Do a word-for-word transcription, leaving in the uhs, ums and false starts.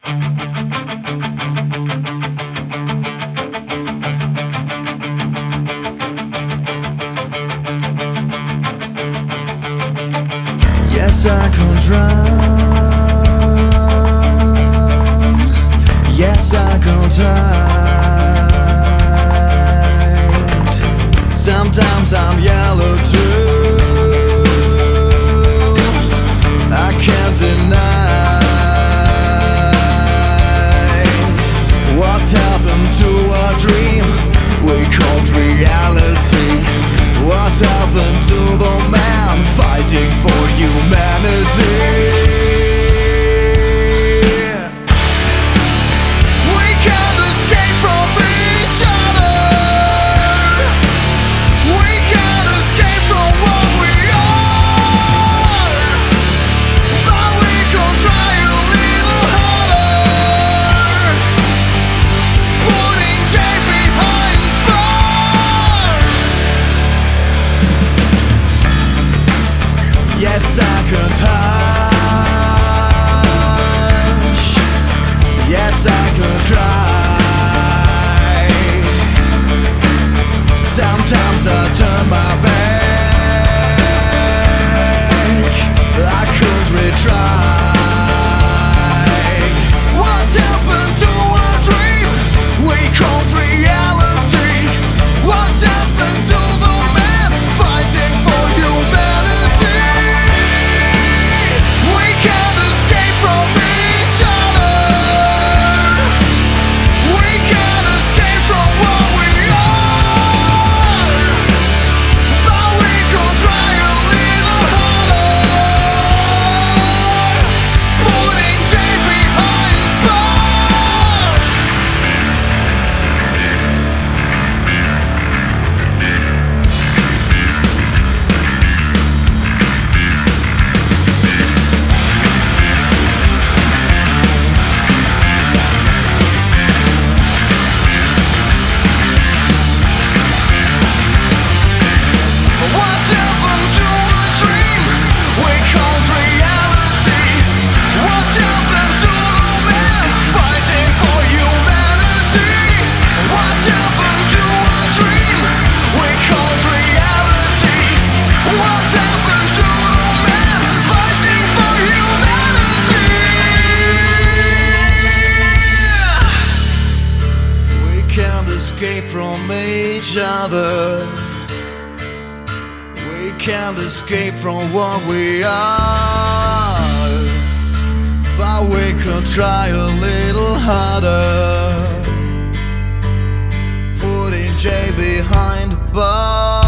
Yes, I can drown. Yes, I can tide. Sometimes I'm yellow too. I can't deny what happened to our dream we called reality. What happened to the man fighting for humanity? We can't escape from each other. We can't escape from what we are. But we can try a little harder, putting Jay behind bars. Yes, I can touch. Yes, I can try. Sometimes I turn my back. I could retry. What happened to our dream we called reality? What happened to the man fighting for humanity? We can't escape from each other. We can't escape from what we are. But we can try a little harder, putting Jay behind bars. What happened to a dream we called reality? What happened to the man fighting for humanity? What happened to a dream we called reality? What happened to the man fighting for humanity? We can't escape from each other. We can't escape from what we are. But we can try a little harder, putting Jay behind bars.